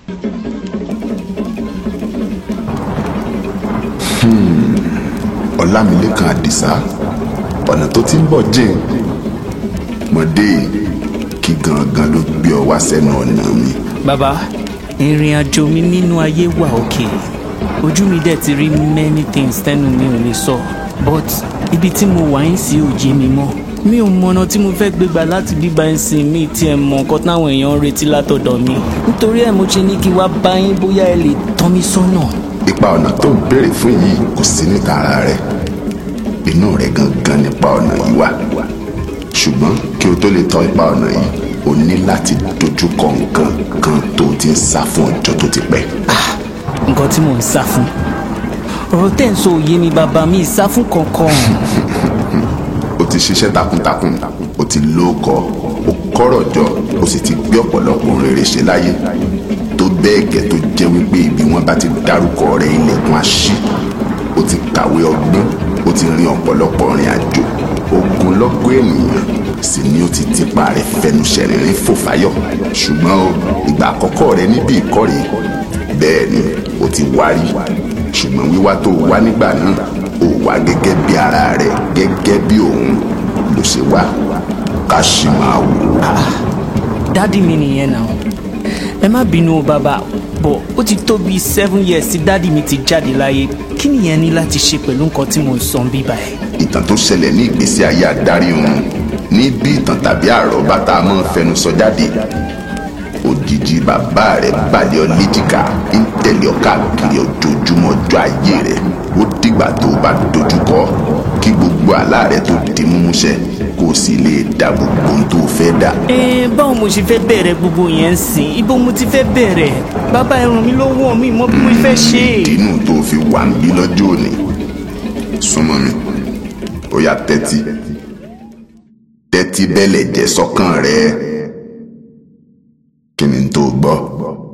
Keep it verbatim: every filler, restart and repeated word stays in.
Ọlámilékan Àdìsá, ọ̀nà tó ti ń bọ̀ jìn mọ̀dé kí gangan ló gbé ọ wá sẹ́nu ọ̀nà mi. Bàbá, ìrìn àjò mi nínú ayé wà òkè. Ojú mi dẹ̀ ti rí many things tẹ́nu mi ò lè sọ. But ibi tí mo wà ń sí ò yé mi mọ́. Mi ò mọ̀nà tí mo fẹ́ gbégbà láti bíbá ẹ̀ sìn mí tí ẹ mọ̀ nǹkan táwọn èèyàn ń retí látọ̀dọ̀ mi. Nítorí ẹ̀ mo ṣe ní kí wá bá yín bóyá ẹ lè tọ́ mi sọ́nà. Ipa ọ̀nà tó ń béèrè fún yìí kò sí níta ara rẹ̀. Inú rẹ̀ gangan nípa ọ̀nà yìí wà. Ṣùgbọ́n kí o tó lè tọ́ ipa ọ̀nà yìí, o ní láti dojú kọ nǹkan kan tó ti ń sá fún ọjọ́ tó ti pẹ́. Ah, nǹkan tí mò ń sá fún. Ọ̀rọ̀ tẹ́ ń sọ òye mi bàbá mi sá fún kankan. O ti ṣiṣẹ́ takuntakun, o ti lóko, o kọ́rọ̀ jọ, o sì ti gbé ọ̀pọ̀lọpọ̀ rere ṣe láyé. Tó bẹ́ẹ̀ gẹ́ tó jẹ́ wípé ibi wọn bá ti dárúkọ rẹ̀ ilẹ̀kùn àṣí. O ti kàwé ọgbọ́n, o ti rin ọ̀pọ̀lọpọ̀ rìn àjò. Ogunlọ́gọ̀ ènìyàn sì ni o ti tipa rẹ̀ fẹnu ṣẹ̀rìnrín fò fáyọ̀. Ṣùgbọ́n o, ìgbà àkọ́kọ́ rẹ níbi ìkórè, bẹ́ẹ̀ ni o ti wárí. Ṣùgbọ́n wíwá tó wá nígbà náà, ó wá gẹ́gẹ́ bí ara rẹ̀, gẹ́gẹ́ bí òun ló ṣe wá. Ká ṣì máa wò. Dádì mi nìyẹn náà. Ẹ má bínú o bàbá, bọ̀ ó ti tó bíi seven years tí dádì mi ti jáde láyé. Kí nìyẹn ní láti ṣe pẹ̀lú nǹkan tí mò ń sọ bíbá ẹ̀? Ìtàn tó ṣẹlẹ̀ ní ìgbésí ayé adarí òun ní bí ìtàn tàbí àrọ́bá tá a máa ń fẹnu sọ jáde. Òjijì bàbá rẹ̀ balẹ̀ ọ léjìká ń tẹ̀lé ọ káàkiri ojoojúmọ́ ọjọ́ ayé rẹ̀. Ó dìgbà tó o bá dojúkọ kí gbogbo àlá rẹ̀ tó di múmúṣẹ kó o sì lè dá gbogbo ohun tó o fẹ́ dà. ẹ báwo mo ṣe fẹ́ bẹ̀rẹ̀ gbogbo yẹn ń sìn? Ibo mo ti fẹ́ bẹ̀rẹ̀? Bàbá ẹ ràn mí lọ́wọ́, mi mọ bí mo fẹ́ ṣe. Ìdínú tó fi wà ń bí lọ́jọ́ òní. Súnmọ́ mi, ó yá tẹ́tí tẹ́tí bẹ́lẹ̀ jẹ́ sọ́kàn rẹ̀. Kí ni tó gbọ́?